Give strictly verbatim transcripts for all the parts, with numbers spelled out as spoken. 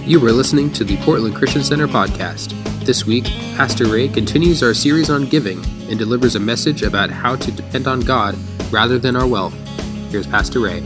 You were listening to the Portland Christian Center podcast. This week, Pastor Ray continues our series on giving and delivers a message about how to depend on God rather than our wealth. Here's Pastor Ray.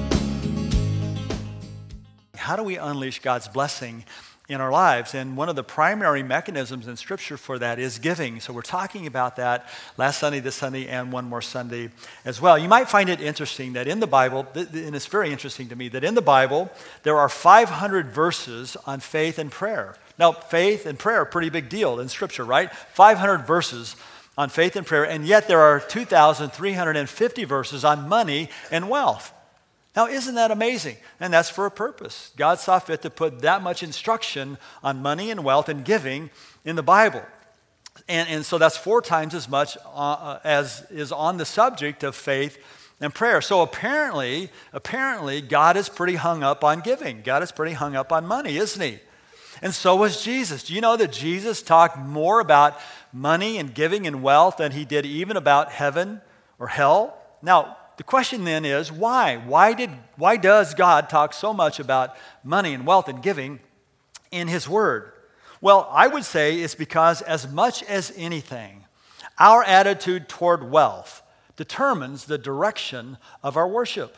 How do we unleash God's blessing in our lives? And one of the primary mechanisms in Scripture for that is giving. So we're talking about that last Sunday, this Sunday, and one more Sunday as well. You might find it interesting that in the Bible, and it's very interesting to me, that in the Bible, there are five hundred verses on faith and prayer. Now, faith and prayer are a pretty big deal in Scripture, right? five hundred verses on faith and prayer, and yet there are two thousand three hundred fifty verses on money and wealth. Now, isn't that amazing? And that's for a purpose. God saw fit to put that much instruction on money and wealth and giving in the Bible. And, and so that's four times as much uh, as is on the subject of faith and prayer. So apparently, apparently, God is pretty hung up on giving. God is pretty hung up on money, isn't he? And so was Jesus. Do you know that Jesus talked more about money and giving and wealth than he did even about heaven or hell? Now, the question then is, why? Why did? Why does God talk so much about money and wealth and giving in his word? Well, I would say it's because as much as anything, our attitude toward wealth determines the direction of our worship.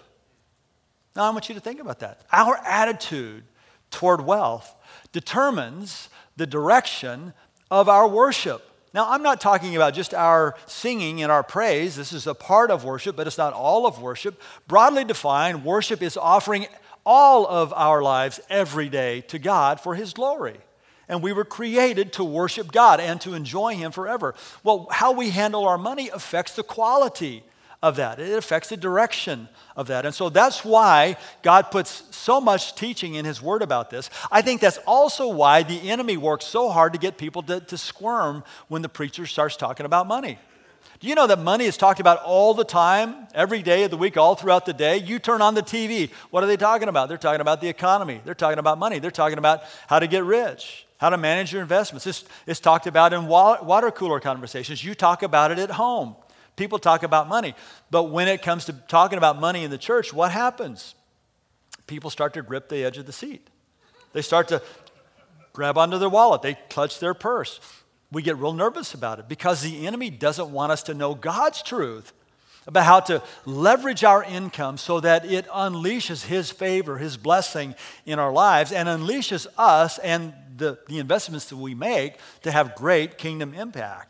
Now, I want you to think about that. Our attitude toward wealth determines the direction of our worship. Now, I'm not talking about just our singing and our praise. This is a part of worship, but it's not all of worship. Broadly defined, worship is offering all of our lives every day to God for his glory. And we were created to worship God and to enjoy him forever. Well, how we handle our money affects the quality of that. It affects the direction of that. And so that's why God puts so much teaching in his word about this. I think that's also why the enemy works so hard to get people to, to squirm when the preacher starts talking about money. Do you know that money is talked about all the time, every day of the week, all throughout the day? You turn on the T V, what are they talking about? They're talking about the economy. They're talking about money. They're talking about how to get rich, how to manage your investments. It's, it's talked about in water cooler conversations. You talk about it at home. People talk about money, but when it comes to talking about money in the church, what happens? People start to grip the edge of the seat. They start to grab onto their wallet. They clutch their purse. We get real nervous about it because the enemy doesn't want us to know God's truth about how to leverage our income so that it unleashes his favor, his blessing in our lives, and unleashes us and the, the investments that we make to have great kingdom impact.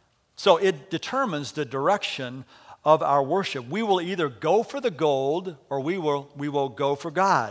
So it determines the direction of our worship. We will either go for the gold or we will, we will go for God.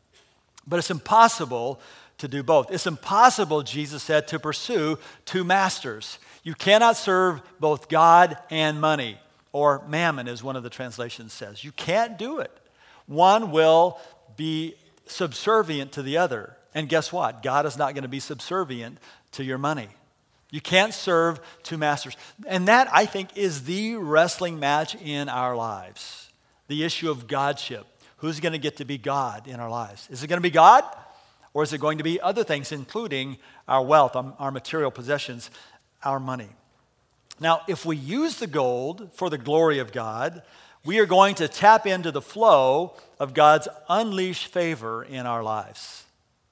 But it's impossible to do both. It's impossible, Jesus said, to pursue two masters. You cannot serve both God and money, or mammon, as one of the translations says. You can't do it. One will be subservient to the other. And guess what? God is not going to be subservient to your money. You can't serve two masters. And that, I think, is the wrestling match in our lives. The issue of godship. Who's going to get to be God in our lives? Is it going to be God? Or is it going to be other things, including our wealth, our material possessions, our money? Now, if we use the gold for the glory of God, we are going to tap into the flow of God's unleashed favor in our lives.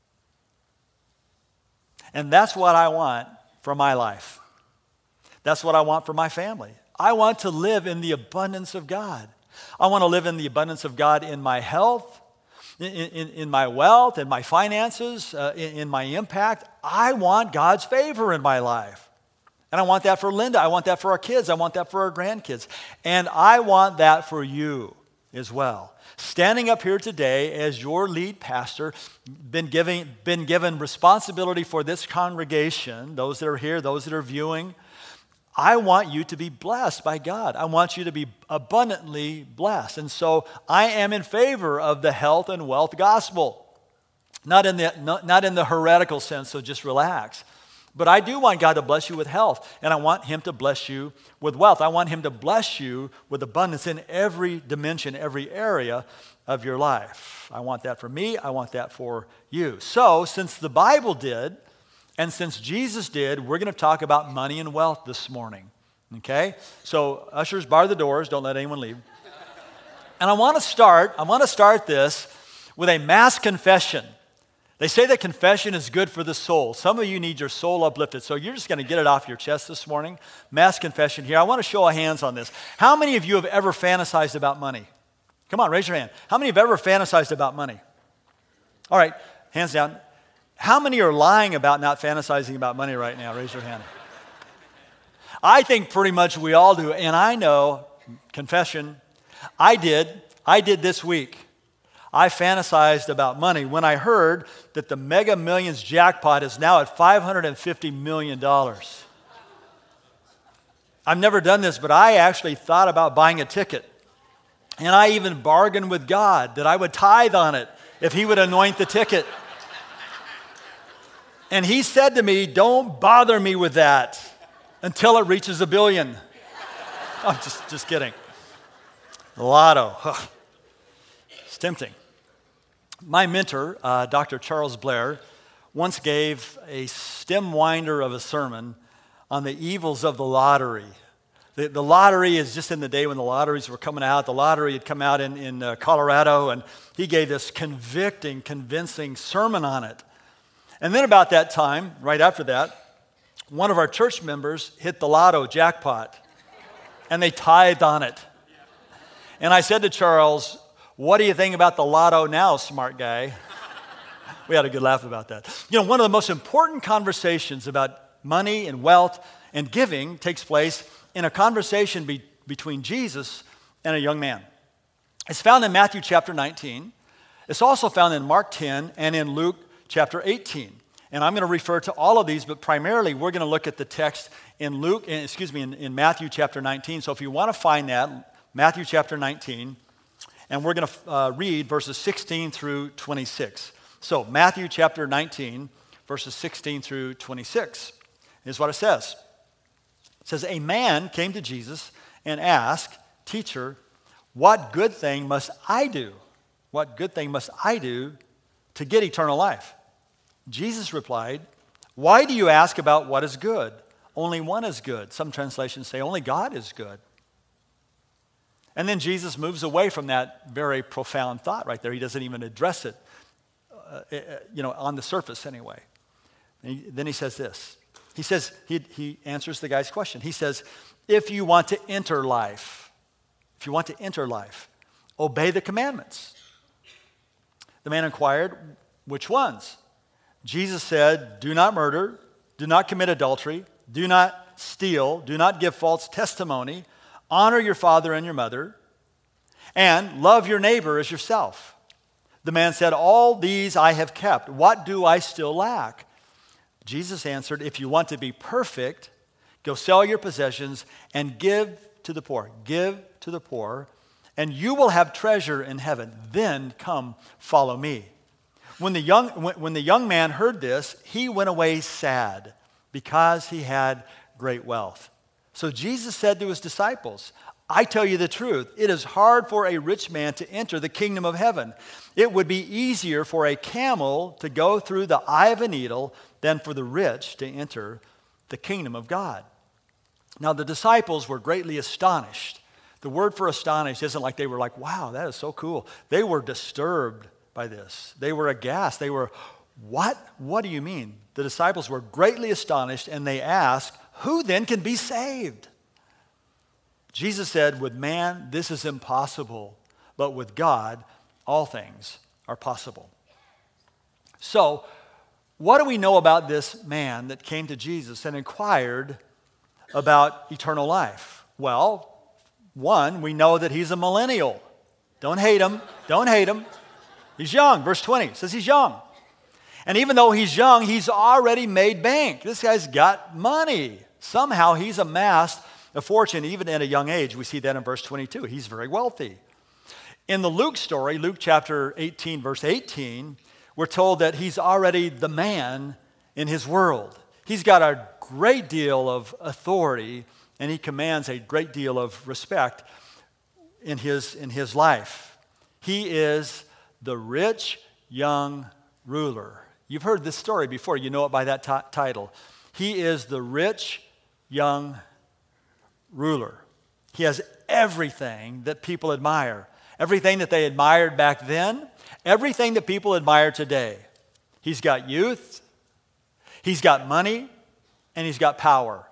And that's what I want for my life. That's what I want for my family. I want to live in the abundance of God. I want to live in the abundance of God in my health, in, in, in my wealth, in my finances, uh, in, in my impact. I want God's favor in my life. And I want that for Linda. I want that for our kids. I want that for our grandkids. And I want that for you as well. Standing up here today as your lead pastor, been giving, been given responsibility for this congregation, those that are here, those that are viewing, I want you to be blessed by God. I want you to be abundantly blessed. And so I am in favor of the health and wealth gospel. Not in the, not, not in the heretical sense, so just relax. But I do want God to bless you with health, and I want him to bless you with wealth. I want him to bless you with abundance in every dimension, every area of your life. I want that for me. I want that for you. So, since the Bible did, and since Jesus did, we're going to talk about money and wealth this morning. Okay? So, ushers, bar the doors. Don't let anyone leave. And I want to start, I want to start this with a mass confession They say that confession is good for the soul. Some of you need your soul uplifted, so you're just going to get it off your chest this morning. Mass confession here. I want to show of hands on this. How many of you have ever fantasized about money? Come on, raise your hand. How many have ever fantasized about money? All right, hands down. How many are lying about not fantasizing about money right now? Raise your hand. I think pretty much we all do, and I know, confession, I did, I did this week. I fantasized about money when I heard that the Mega Millions jackpot is now at five hundred fifty million dollars. I've never done this, but I actually thought about buying a ticket. And I even bargained with God that I would tithe on it if he would anoint the ticket. And he said to me, don't bother me with that until it reaches a billion. I'm just, just kidding. The lotto. Huh. It's tempting. My mentor, uh, Doctor Charles Blair, once gave a stem winder of a sermon on the evils of the lottery. The, the lottery is just in the day when the lotteries were coming out. The lottery had come out in, in uh, Colorado, and he gave this convicting, convincing sermon on it. And then about that time, right after that, one of our church members hit the lotto jackpot, and they tithed on it. And I said to Charles, what do you think about the lotto now, smart guy? We had a good laugh about that. You know, one of the most important conversations about money and wealth and giving takes place in a conversation be- between Jesus and a young man. It's found in Matthew chapter nineteen. It's also found in Mark ten and in Luke chapter eighteen. And I'm going to refer to all of these, but primarily we're going to look at the text in Luke, excuse me, in, in Matthew chapter nineteen. So if you want to find that, Matthew chapter nineteen, and we're going to uh, read verses sixteen through twenty-six. So Matthew chapter nineteen, verses sixteen through twenty-six is what it says. It says, a man came to Jesus and asked, teacher, what good thing must I do? What good thing must I do to get eternal life? Jesus replied, why do you ask about what is good? Only one is good. Some translations say only God is good. And then Jesus moves away from that very profound thought right there. He doesn't even address it, uh, you know, on the surface anyway. And he, then he says this. He says, he, he answers the guy's question. He says, if you want to enter life, if you want to enter life, obey the commandments. The man inquired, which ones? Jesus said, do not murder, do not commit adultery, do not steal, do not give false testimony, honor your father and your mother, and love your neighbor as yourself. The man said, all these I have kept. What do I still lack? Jesus answered, if you want to be perfect, go sell your possessions and give to the poor. Give to the poor, and you will have treasure in heaven. Then come, follow me. When the young, when, when the young man heard this, he went away sad because he had great wealth. So Jesus said to his disciples, I tell you the truth, it is hard for a rich man to enter the kingdom of heaven. It would be easier for a camel to go through the eye of a needle than for the rich to enter the kingdom of God. Now the disciples were greatly astonished. The word for astonished isn't like they were like, wow, that is so cool. They were disturbed by this. They were aghast. They were, what? What do you mean? The disciples were greatly astonished, and they asked, who then can be saved? Jesus said, with man, this is impossible, but with God, all things are possible. So, what do we know about this man that came to Jesus and inquired about eternal life? Well, one, we know that he's a millennial. Don't hate him. Don't hate him. He's young. Verse twenty says he's young. And even though he's young, he's already made bank. This guy's got money. Somehow he's amassed a fortune even at a young age. We see that in verse twenty-two. He's very wealthy. In the Luke story, Luke chapter eighteen, verse eighteen, we're told that he's already the man in his world. He's got a great deal of authority, and he commands a great deal of respect in his, in his life. He is the rich young ruler. You've heard this story before. You know it by that t- title. He is the rich young ruler. He has everything that people admire. Everything that they admired back then, everything that people admire today. He's got youth, he's got money, and he's got power.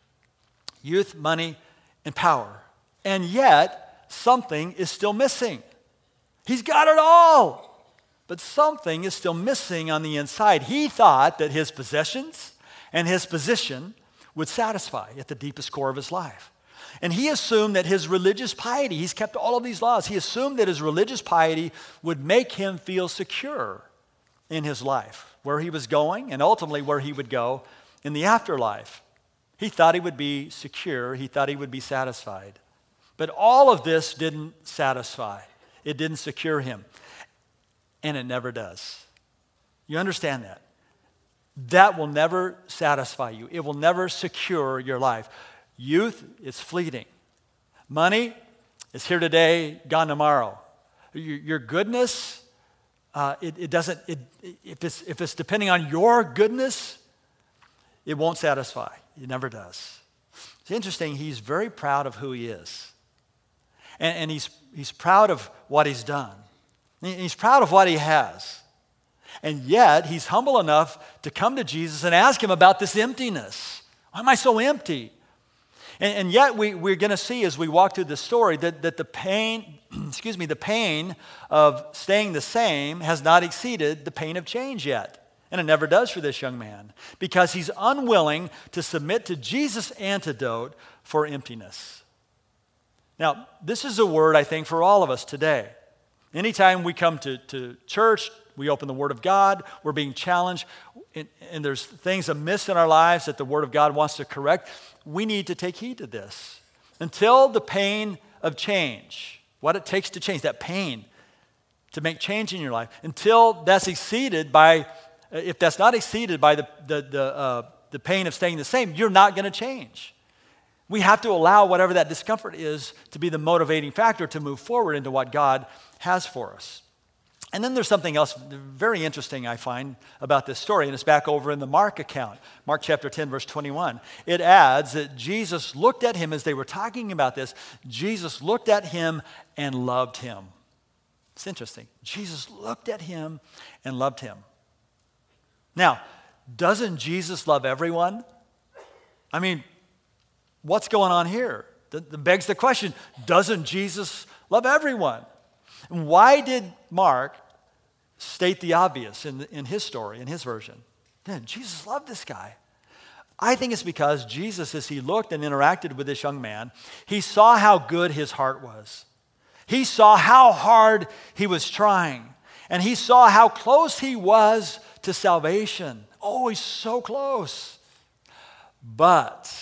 Youth, money, and power. And yet, something is still missing. He's got it all, but something is still missing on the inside. He thought that his possessions and his position would satisfy at the deepest core of his life. And he assumed that his religious piety, he's kept all of these laws, he assumed that his religious piety would make him feel secure in his life, where he was going, and ultimately where he would go in the afterlife. He thought he would be secure, he thought he would be satisfied. But all of this didn't satisfy. It didn't secure him. And it never does. You understand that? That will never satisfy you. It will never secure your life. Youth is fleeting. Money is here today, gone tomorrow. Your, your goodness, uh, it, it doesn't, it, if, it's, if it's depending on your goodness, it won't satisfy. It never does. It's interesting, he's very proud of who he is. And, and he's, he's proud of what he's done. And he's proud of what he has. And yet, he's humble enough to come to Jesus and ask him about this emptiness. Why am I so empty? And, and yet, we, we're going to see as we walk through this story that, that the pain, excuse me, the pain of staying the same has not exceeded the pain of change yet. And it never does for this young man, because he's unwilling to submit to Jesus' antidote for emptiness. Now, this is a word, I think, for all of us today. Anytime we come to, to church, we open the Word of God, we're being challenged, and, and there's things amiss in our lives that the Word of God wants to correct, we need to take heed to this. Until the pain of change, what it takes to change, that pain to make change in your life, until that's exceeded by, if that's not exceeded by the, the, the, uh, the pain of staying the same, you're not going to change. We have to allow whatever that discomfort is to be the motivating factor to move forward into what God has for us. And then there's something else very interesting I find about this story, and it's back over in the Mark account, Mark chapter ten, verse twenty-one. It adds that Jesus looked at him as they were talking about this. Jesus looked at him and loved him. It's interesting. Jesus looked at him and loved him. Now, doesn't Jesus love everyone? I mean, what's going on here? That begs the question, doesn't Jesus love everyone? And why did Mark state the obvious in, in his story, in his version? Yeah, Jesus loved this guy. I think it's because Jesus, as he looked and interacted with this young man, he saw how good his heart was. He saw how hard he was trying. And he saw how close he was to salvation. Oh, he's so close. But,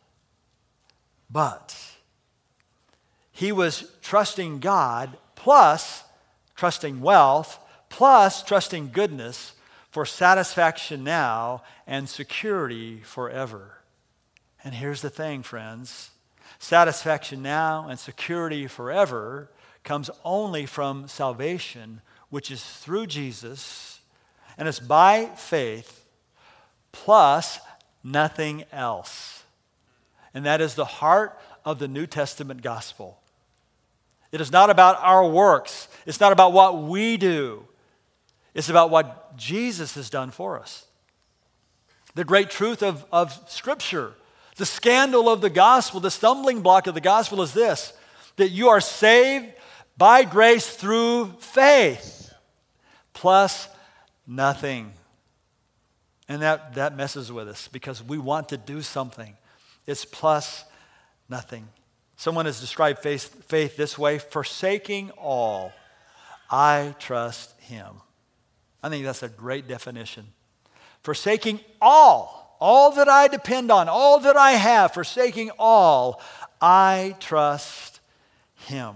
but, he was trusting God, plus trusting wealth, plus trusting goodness for satisfaction now and security forever. And here's the thing, friends. Satisfaction now and security forever comes only from salvation, which is through Jesus, and it's by faith plus nothing else. And that is the heart of the New Testament gospel. It is not about our works. It's not about what we do. It's about what Jesus has done for us. The great truth of, of Scripture, the scandal of the gospel, the stumbling block of the gospel is this, that you are saved by grace through faith, plus nothing. And that, that messes with us because we want to do something. It's plus nothing. Someone has described faith, faith this way: forsaking all, I trust him. I think that's a great definition. Forsaking all, all that I depend on, all that I have, forsaking all, I trust him.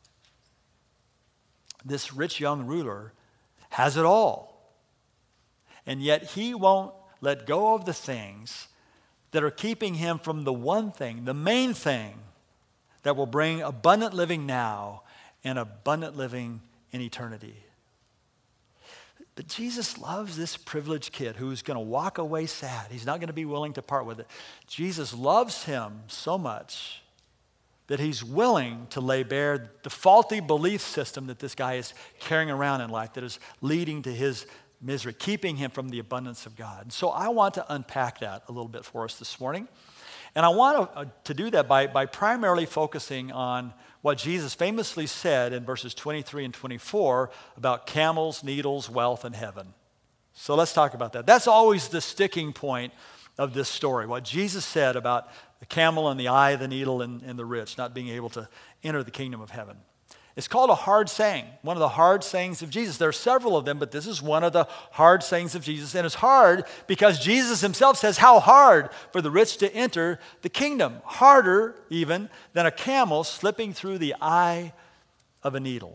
This rich young ruler has it all. And yet he won't let go of the things that are keeping him from the one thing, the main thing, that will bring abundant living now and abundant living in eternity. But Jesus loves this privileged kid who's going to walk away sad. He's not going to be willing to part with it. Jesus loves him so much that he's willing to lay bare the faulty belief system that this guy is carrying around in life that is leading to his misery, keeping him from the abundance of God. And so I want to unpack that a little bit for us this morning. And I want to, uh, to do that by, by primarily focusing on what Jesus famously said in verses twenty-three and twenty-four about camels, needles, wealth, and heaven. So let's talk about that. That's always the sticking point of this story, what Jesus said about the camel and the eye of the needle and, and the rich not being able to enter the kingdom of heaven. It's called a hard saying, one of the hard sayings of Jesus. There are several of them, but this is one of the hard sayings of Jesus. And it's hard because Jesus himself says how hard for the rich to enter the kingdom. Harder even than a camel slipping through the eye of a needle.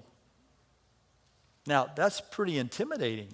Now, that's pretty intimidating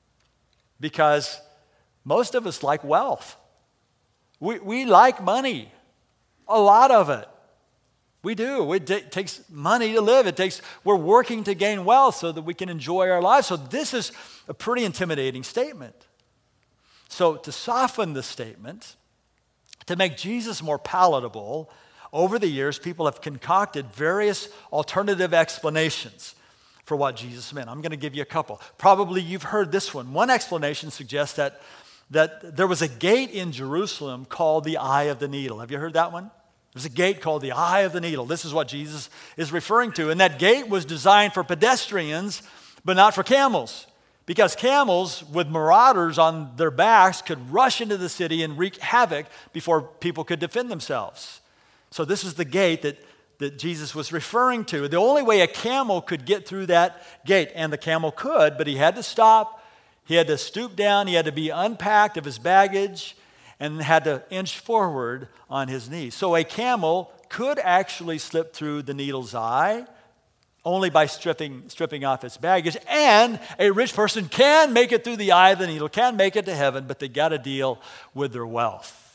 because most of us like wealth. We, we like money, a lot of it. We do. It t- takes money to live. It takes, we're working to gain wealth so that we can enjoy our lives. So this is a pretty intimidating statement. So to soften the statement, to make Jesus more palatable, over the years, people have concocted various alternative explanations for what Jesus meant. I'm going to give you a couple. Probably you've heard this one. One explanation suggests that, that there was a gate in Jerusalem called the Eye of the Needle. Have you heard that one? There's a gate called the Eye of the Needle. This is what Jesus is referring to. And that gate was designed for pedestrians, but not for camels. Because camels with marauders on their backs could rush into the city and wreak havoc before people could defend themselves. So this is the gate that, that Jesus was referring to. The only way a camel could get through that gate, and the camel could, but he had to stop, he had to stoop down, he had to be unpacked of his baggage, and had to inch forward on his knees. So a camel could actually slip through the needle's eye only by stripping, stripping off its baggage. And a rich person can make it through the eye of the needle, can make it to heaven, but they got to deal with their wealth.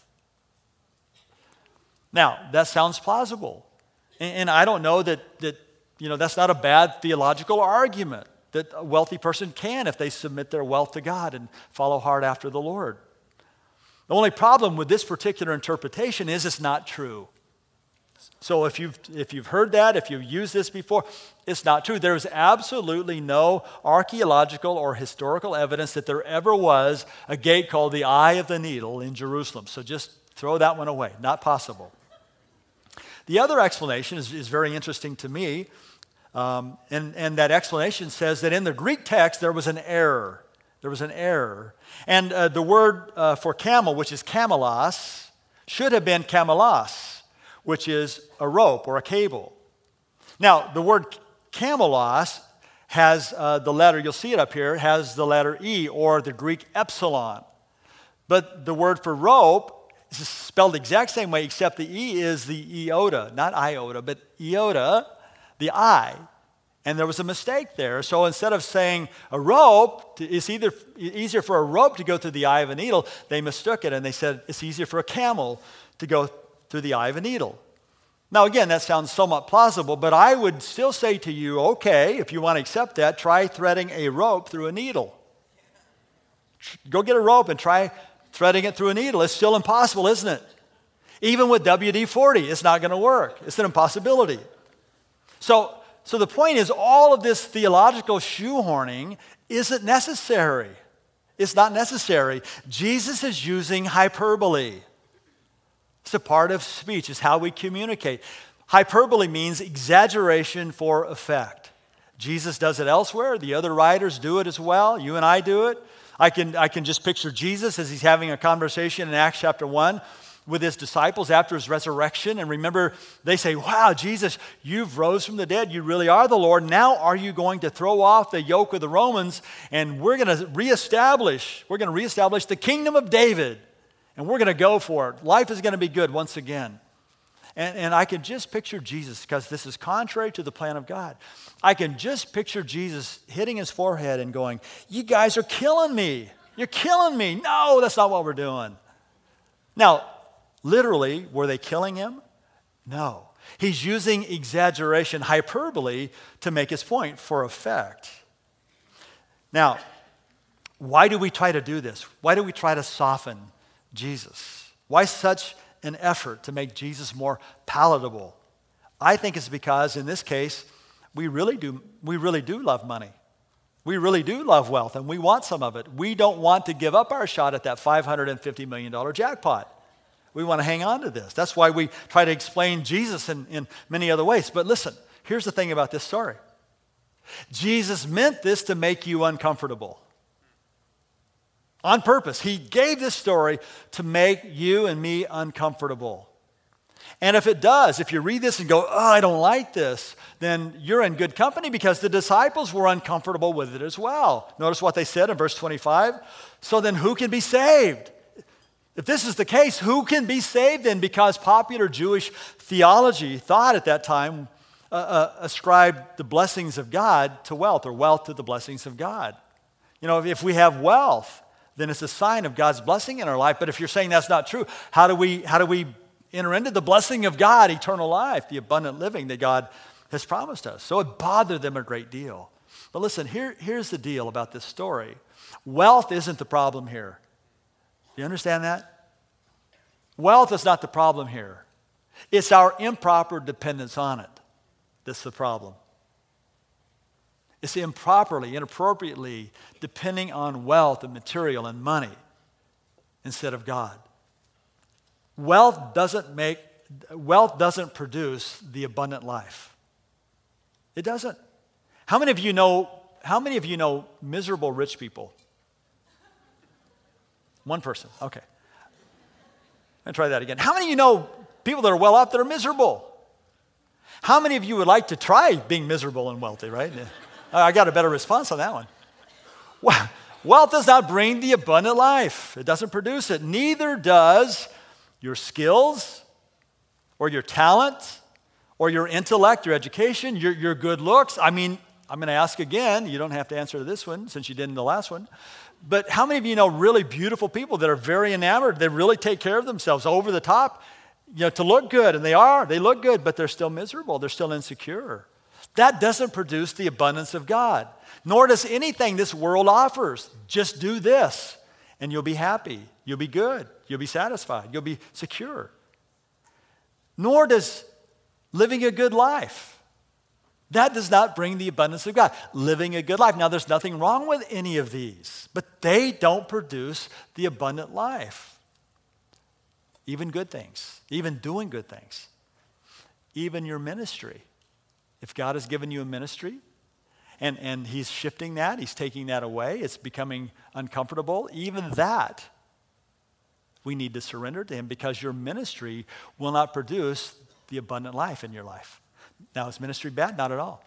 Now, that sounds plausible. And, and I don't know that, that, you know, that's not a bad theological argument, that a wealthy person can if they submit their wealth to God and follow hard after the Lord. The only problem with this particular interpretation is it's not true. So if you've, if you've heard that, if you've used this before, it's not true. There is absolutely no archaeological or historical evidence that there ever was a gate called the Eye of the Needle in Jerusalem. So just throw that one away. Not possible. The other explanation is, is very interesting to me. Um, and, and that explanation says that in the Greek text there was an error. There was an error. And uh, the word uh, for camel, which is camelos, should have been camelos, which is a rope or a cable. Now, the word camelos has uh, the letter, you'll see it up here, has the letter E or the Greek epsilon. But the word for rope is spelled the exact same way, except the E is the iota, not iota, but iota, the I. And there was a mistake there. So instead of saying a rope, it's either easier for a rope to go through the eye of a needle, they mistook it and they said it's easier for a camel to go through the eye of a needle. Now again, that sounds somewhat plausible, but I would still say to you, okay, if you want to accept that, try threading a rope through a needle. Go get a rope and try threading it through a needle. It's still impossible, isn't it? Even with W D forty, it's not going to work. It's an impossibility. So, So the point is, all of this theological shoehorning isn't necessary. It's not necessary. Jesus is using hyperbole. It's a part of speech. It's how we communicate. Hyperbole means exaggeration for effect. Jesus does it elsewhere. The other writers do it as well. You and I do it. I can, I can just picture Jesus as he's having a conversation in Acts chapter one with his disciples after his resurrection. And remember, they say, wow, Jesus, you've rose from the dead. You really are the Lord. Now are you going to throw off the yoke of the Romans and we're going to reestablish, we're going to reestablish the kingdom of David and we're going to go for it. Life is going to be good once again. And, and I can just picture Jesus, because this is contrary to the plan of God. I can just picture Jesus hitting his forehead and going, you guys are killing me. You're killing me. No, that's not what we're doing. Now, literally, were they killing him? No. He's using exaggeration, hyperbole, to make his point for effect. Now, why do we try to do this? Why do we try to soften Jesus? Why such an effort to make Jesus more palatable? I think it's because, in this case, we really do, we really do love money. We really do love wealth, and we want some of it. We don't want to give up our shot at that five hundred fifty million dollars jackpot. We want to hang on to this. That's why we try to explain Jesus in, in many other ways. But listen, here's the thing about this story. Jesus meant this to make you uncomfortable. On purpose. He gave this story to make you and me uncomfortable. And if it does, if you read this and go, oh, I don't like this, then you're in good company because the disciples were uncomfortable with it as well. Notice what they said in verse twenty-five. So then who can be saved? If this is the case, who can be saved then? Because popular Jewish theology thought at that time uh, uh, ascribed the blessings of God to wealth, or wealth to the blessings of God. You know, if, if we have wealth, then it's a sign of God's blessing in our life. But if you're saying that's not true, how do we how do we enter into the blessing of God, eternal life, the abundant living that God has promised us? So it bothered them a great deal. But listen, here, here's the deal about this story. Wealth isn't the problem here. Do you understand that? Wealth is not the problem here. It's our improper dependence on it that's the problem. It's improperly, inappropriately depending on wealth and material and money instead of God. Wealth doesn't make, wealth doesn't produce the abundant life. It doesn't. How many of you know, how many of you know miserable rich people? One person, okay. I'm going to try that again. How many of you know people that are well off that are miserable? How many of you would like to try being miserable and wealthy, right? I got a better response on that one. Well, wealth does not bring the abundant life. It doesn't produce it. Neither does your skills or your talent or your intellect, your education, your, your good looks. I mean, I'm going to ask again. You don't have to answer this one since you did in the last one. But how many of you know really beautiful people that are very enamored? They really take care of themselves over the top, you know, to look good. And they are. They look good, but they're still miserable. They're still insecure. That doesn't produce the abundance of God. Nor does anything this world offers. Just do this, and you'll be happy. You'll be good. You'll be satisfied. You'll be secure. Nor does living a good life. That does not bring the abundance of God. Living a good life. Now, there's nothing wrong with any of these, but they don't produce the abundant life. Even good things. Even doing good things. Even your ministry. If God has given you a ministry, and, and he's shifting that, he's taking that away, it's becoming uncomfortable, even that, we need to surrender to him because your ministry will not produce the abundant life in your life. Now, is ministry bad? Not at all.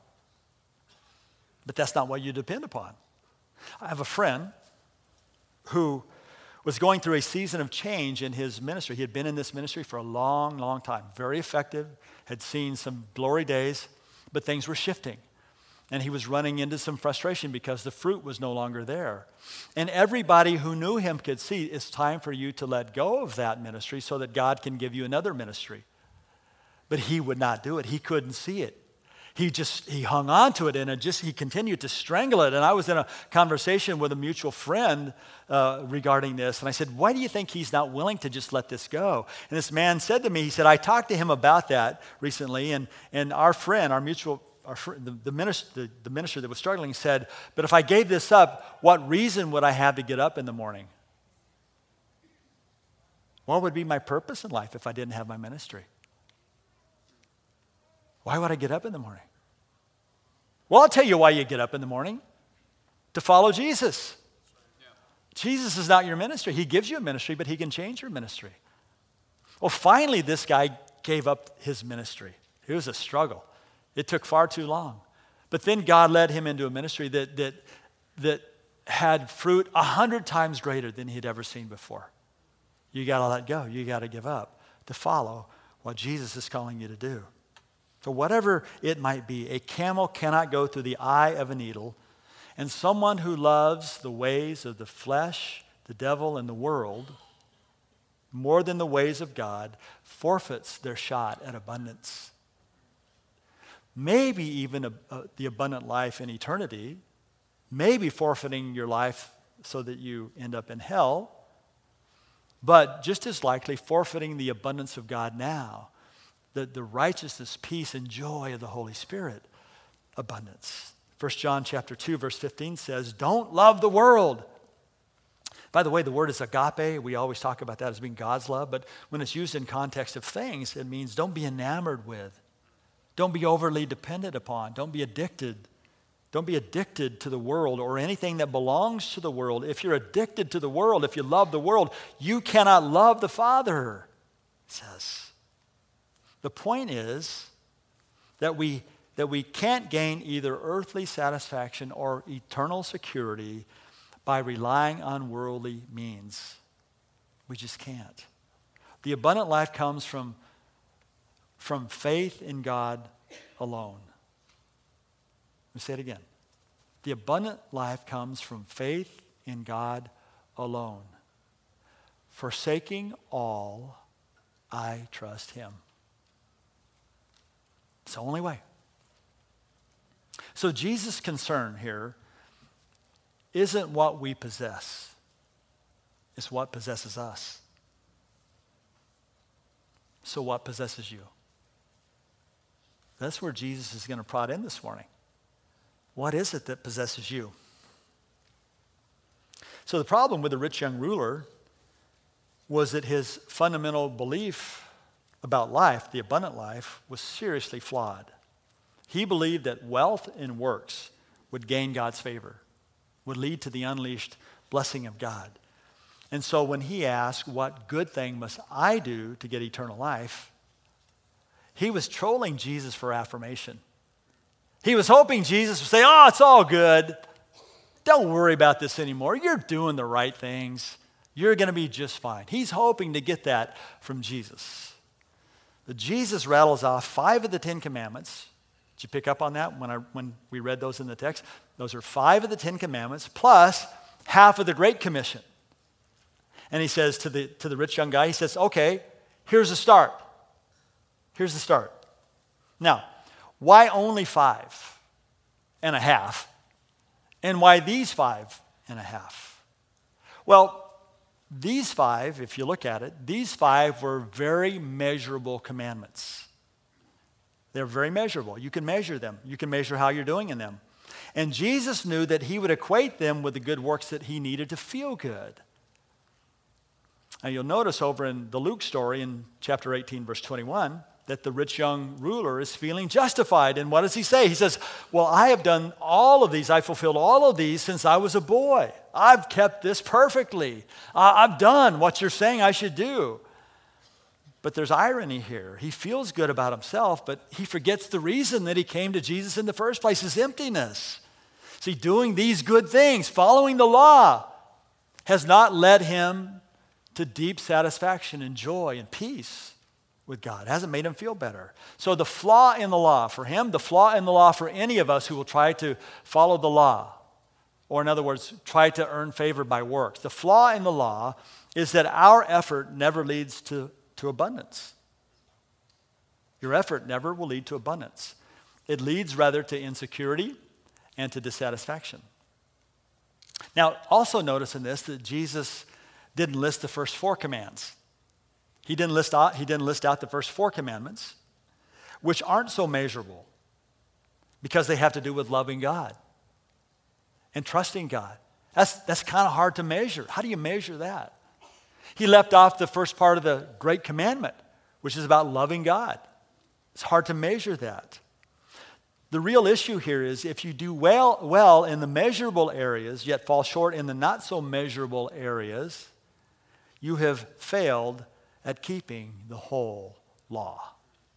But that's not what you depend upon. I have a friend who was going through a season of change in his ministry. He had been in this ministry for a long, long time. Very effective, had seen some glory days, but things were shifting. And he was running into some frustration because the fruit was no longer there. And everybody who knew him could see it's time for you to let go of that ministry so that God can give you another ministry. But he would not do it. He couldn't see it. He just, he hung on to it and it just, he continued to strangle it. And I was in a conversation with a mutual friend uh, regarding this. And I said, why do you think he's not willing to just let this go? And this man said to me, he said, I talked to him about that recently. And, and our friend, our mutual Our, the, the, minister, the, the minister that was struggling said, but if I gave this up, what reason would I have to get up in the morning? What would be my purpose in life if I didn't have my ministry? Why would I get up in the morning? Well, I'll tell you why you get up in the morning. To follow Jesus. Yeah. Jesus is not your ministry. He gives you a ministry, but he can change your ministry. Well, finally, this guy gave up his ministry. It was a struggle. It took far too long. But then God led him into a ministry that, that, that had fruit a hundred times greater than he'd ever seen before. You got to let go. You got to give up to follow what Jesus is calling you to do. So whatever it might be, a camel cannot go through the eye of a needle, and someone who loves the ways of the flesh, the devil, and the world more than the ways of God forfeits their shot at abundance. Maybe even a, a, the abundant life in eternity, maybe forfeiting your life so that you end up in hell, but just as likely forfeiting the abundance of God now, the, the righteousness, peace, and joy of the Holy Spirit, abundance. First John chapter two, verse fifteen says, don't love the world. By the way, the word is agape. We always talk about that as being God's love, but when it's used in context of things, it means don't be enamored with. Don't be overly dependent upon. Don't be addicted. Don't be addicted to the world or anything that belongs to the world. If you're addicted to the world, if you love the world, you cannot love the Father, it says. The point is that we, that we can't gain either earthly satisfaction or eternal security by relying on worldly means. We just can't. The abundant life comes from, from faith in God alone. Let me say it again. The abundant life comes from faith in God alone. Forsaking all, I trust him. It's the only way. So Jesus' concern here isn't what we possess. It's what possesses us. So what possesses you? That's where Jesus is going to prod in this morning. What is it that possesses you? So the problem with the rich young ruler was that his fundamental belief about life, the abundant life, was seriously flawed. He believed that wealth and works would gain God's favor, would lead to the unleashed blessing of God. And so when he asked, what good thing must I do to get eternal life? He was trolling Jesus for affirmation. He was hoping Jesus would say, oh, it's all good. Don't worry about this anymore. You're doing the right things. You're going to be just fine. He's hoping to get that from Jesus. But Jesus rattles off five of the Ten Commandments. Did you pick up on that when, I, when we read those in the text? Those are five of the Ten Commandments plus half of the Great Commission. And he says to the, to the rich young guy, he says, okay, here's the start. Here's the start. Now, why only five and a half? And why these five and a half? Well, these five, if you look at it, these five were very measurable commandments. They're very measurable. You can measure them. You can measure how you're doing in them. And Jesus knew that he would equate them with the good works that he needed to feel good. Now you'll notice over in the Luke story in chapter eighteen, verse twenty-one, that the rich young ruler is feeling justified. And what does he say? He says, well, I have done all of these. I fulfilled all of these since I was a boy. I've kept this perfectly. I've done what you're saying I should do. But there's irony here. He feels good about himself, but he forgets the reason that he came to Jesus in the first place, his emptiness. See, doing these good things, following the law, has not led him to deep satisfaction and joy and peace with God. It hasn't made him feel better. So the flaw in the law for him, the flaw in the law for any of us who will try to follow the law, or in other words, try to earn favor by works. The flaw in the law is that our effort never leads to, to abundance. Your effort never will lead to abundance. It leads rather to insecurity and to dissatisfaction. Now, also notice in this that Jesus didn't list the first four commands. He didn't list out, he didn't list out the first four commandments, which aren't so measurable because they have to do with loving God and trusting God. That's, that's kind of hard to measure. How do you measure that? He left off the first part of the great commandment, which is about loving God. It's hard to measure that. The real issue here is if you do well, well in the measurable areas, yet fall short in the not so measurable areas, you have failed at keeping the whole law.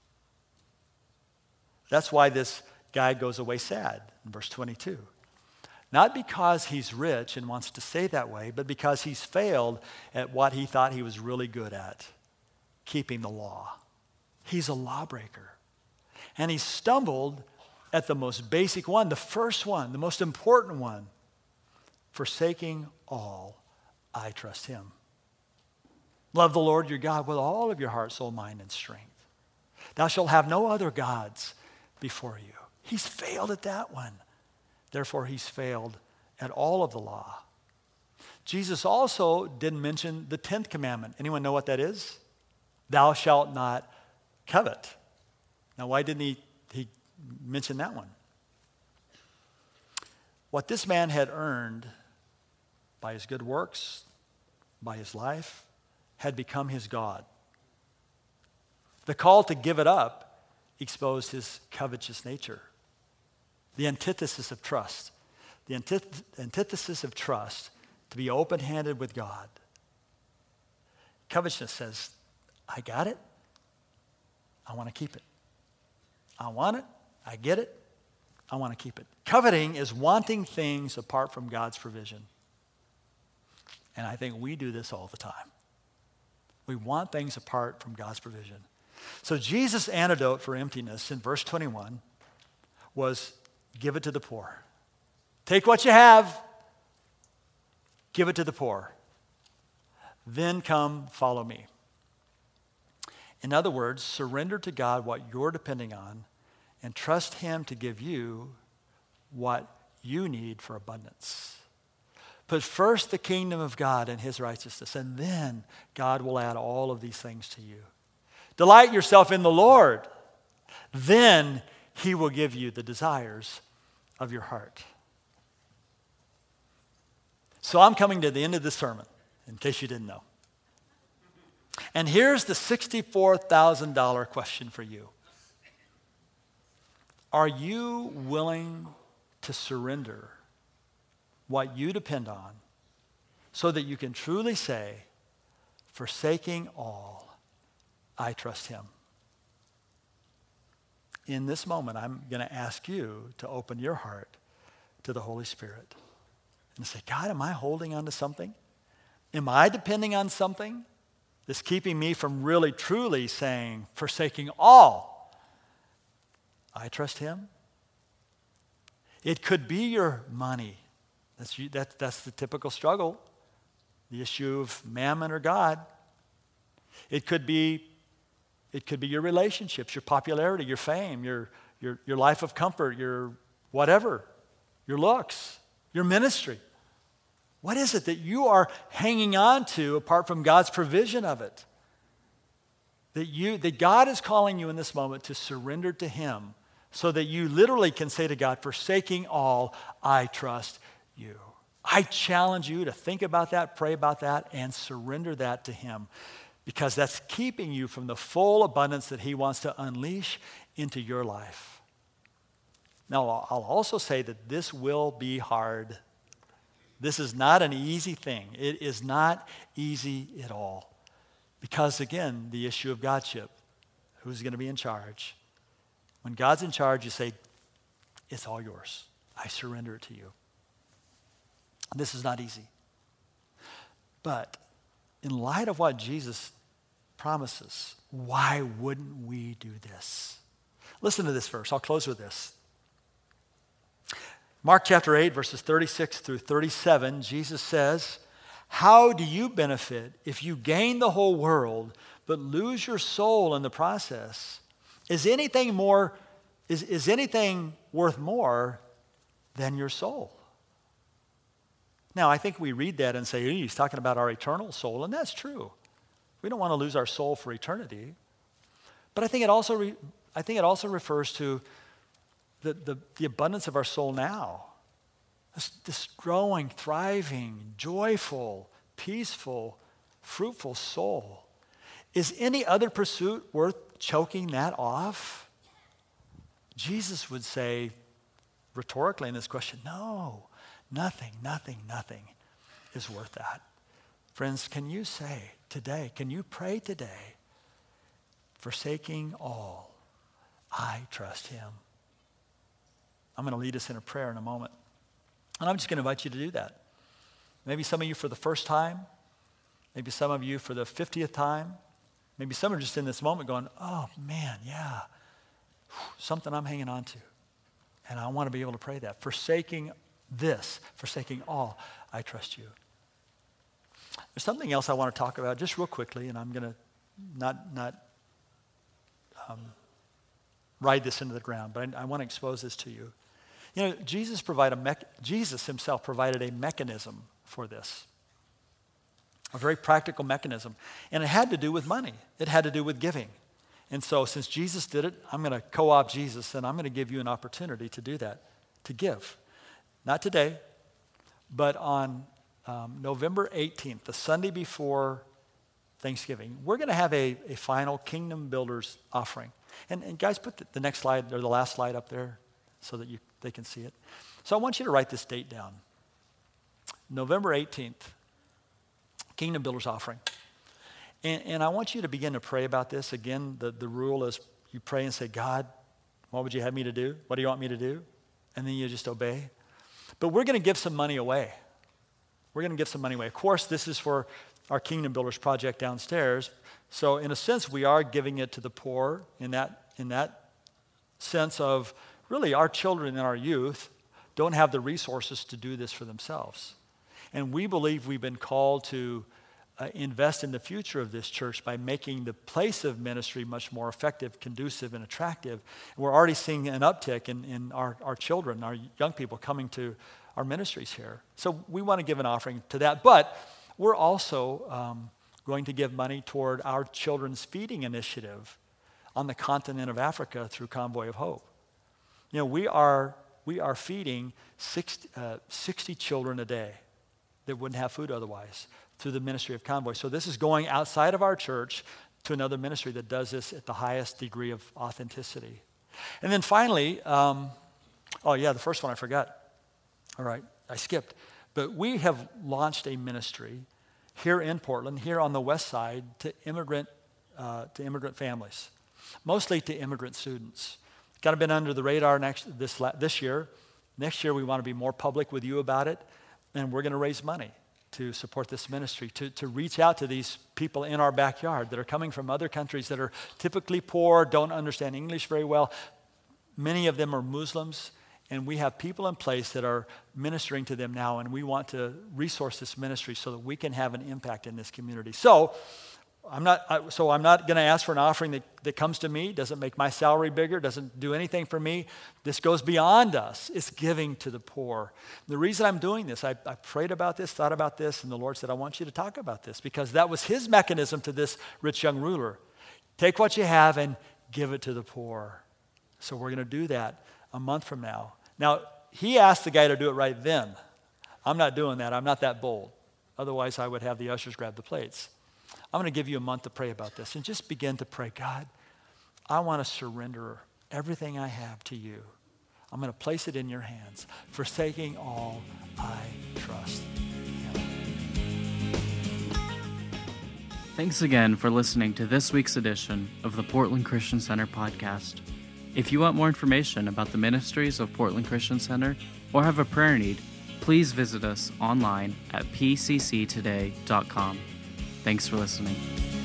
That's why this guy goes away sad in verse twenty-two. Not because he's rich and wants to stay that way, but because he's failed at what he thought he was really good at, keeping the law. He's a lawbreaker. And he stumbled at the most basic one, the first one, the most important one. Forsaking all, I trust him. Love the Lord your God with all of your heart, soul, mind, and strength. Thou shalt have no other gods before you. He's failed at that one. Therefore, he's failed at all of the law. Jesus also didn't mention the tenth commandment. Anyone know what that is? Thou shalt not covet. Now, why didn't he, he mention that one? What this man had earned by his good works, by his life, had become his God. The call to give it up exposed his covetous nature. The antithesis of trust. The antith- antithesis of trust to be open-handed with God. Covetousness says, I got it. I want to keep it. I want it. I get it. I want to keep it. Coveting is wanting things apart from God's provision. And I think we do this all the time. We want things apart from God's provision. So Jesus' antidote for emptiness in verse twenty-one was give it to the poor. Take what you have, give it to the poor. Then come follow me. In other words, surrender to God what you're depending on and trust him to give you what you need for abundance. Put first the kingdom of God and his righteousness, and then God will add all of these things to you. Delight yourself in the Lord. Then he will give you the desires of your heart. So I'm coming to the end of this sermon, in case you didn't know. And here's the sixty-four thousand dollars question for you. Are you willing to surrender what you depend on so that you can truly say, forsaking all, I trust him? In this moment, I'm going to ask you to open your heart to the Holy Spirit and say, God, am I holding on to something? Am I depending on something that's keeping me from really, truly saying, forsaking all, I trust him? It could be your money. That's, that, that's the typical struggle, the issue of mammon or God. It could be, it could be your relationships, your popularity, your fame, your, your, your life of comfort, your whatever, your looks, your ministry. What is it that you are hanging on to apart from God's provision of it? That you, that God is calling you in this moment to surrender to him so that you literally can say to God, forsaking all, I trust you. I challenge you to think about that, pray about that, and surrender that to him, because that's keeping you from the full abundance that he wants to unleash into your life. Now, I'll also say that this will be hard. This is not an easy thing. It is not easy at all. Because again, the issue of Godship. Who's going to be in charge? When God's in charge, you say, it's all yours. I surrender it to you. This is not easy. But in light of what Jesus promises, why wouldn't we do this? Listen to this verse. I'll close with this. Mark chapter eight, verses thirty-six through thirty-seven, Jesus says, how do you benefit if you gain the whole world but lose your soul in the process? Is anything more, is, is anything worth more than your soul? Now, I think we read that and say, hey, he's talking about our eternal soul, and that's true. We don't want to lose our soul for eternity. But I think it also, re, I think it also refers to The, the, the abundance of our soul now. This, this growing, thriving, joyful, peaceful, fruitful soul. Is any other pursuit worth choking that off? Jesus would say rhetorically in this question, no, nothing, nothing, nothing is worth that. Friends, can you say today, can you pray today, forsaking all, I trust him? I'm going to lead us in a prayer in a moment. And I'm just going to invite you to do that. Maybe some of you for the first time. Maybe some of you for the fiftieth time. Maybe some are just in this moment going, oh man, yeah. Something I'm hanging on to. And I want to be able to pray that. Forsaking this, forsaking all, I trust you. There's something else I want to talk about just real quickly, and I'm going to not, not um, ride this into the ground, but I, I want to expose this to you. You know, Jesus provided a mech- Jesus himself provided a mechanism for this, a very practical mechanism, and it had to do with money. It had to do with giving. And so since Jesus did it, I'm going to co-opt Jesus, and I'm going to give you an opportunity to do that, to give. not today, but on um, November eighteenth, the Sunday before Thanksgiving, we're going to have a, a final Kingdom Builders offering. And, and guys, put the, the next slide, or the last slide up there so that you they can see it. So I want you to write this date down. November eighteenth, Kingdom Builders offering. And, and I want you to begin to pray about this. Again, the, the rule is you pray and say, God, what would you have me to do? What do you want me to do? And then you just obey. But we're going to give some money away. We're going to give some money away. Of course, this is for our Kingdom Builders project downstairs. So in a sense, we are giving it to the poor in that, in that sense of really our children and our youth don't have the resources to do this for themselves. And we believe we've been called to uh, invest in the future of this church by making the place of ministry much more effective, conducive, and attractive. And we're already seeing an uptick in, in our, our children, our young people coming to our ministries here. So we want to give an offering to that. But we're also um, going to give money toward our children's feeding initiative on the continent of Africa through Convoy of Hope. You know, we are we are feeding sixty, uh, sixty children a day that wouldn't have food otherwise through the ministry of Convoy. So this is going outside of our church to another ministry that does this at the highest degree of authenticity. And then finally, um, oh yeah, the first one I forgot. All right, I skipped. But we have launched a ministry here in Portland, here on the west side, to immigrant uh, to immigrant families, mostly to immigrant students. Kind of been under the radar next this this year. Next year, we want to be more public with you about it, and we're going to raise money to support this ministry, to, to reach out to these people in our backyard that are coming from other countries that are typically poor, don't understand English very well. Many of them are Muslims, and we have people in place that are ministering to them now, and we want to resource this ministry so that we can have an impact in this community. So I'm not I, so I'm not going to ask for an offering that, that comes to me, doesn't make my salary bigger, doesn't do anything for me. This goes beyond us. It's giving to the poor. The reason I'm doing this, I, I prayed about this, thought about this, and the Lord said, I want you to talk about this, because that was his mechanism to this rich young ruler. Take what you have and give it to the poor. So we're going to do that a month from now. Now, he asked the guy to do it right then. I'm not doing that. I'm not that bold. Otherwise, I would have the ushers grab the plates. I'm going to give you a month to pray about this, and just begin to pray, God, I want to surrender everything I have to you. I'm going to place it in your hands, forsaking all, I trust him. Thanks again for listening to this week's edition of the Portland Christian Center podcast. If you want more information about the ministries of Portland Christian Center or have a prayer need, please visit us online at p c c today dot com. Thanks for listening.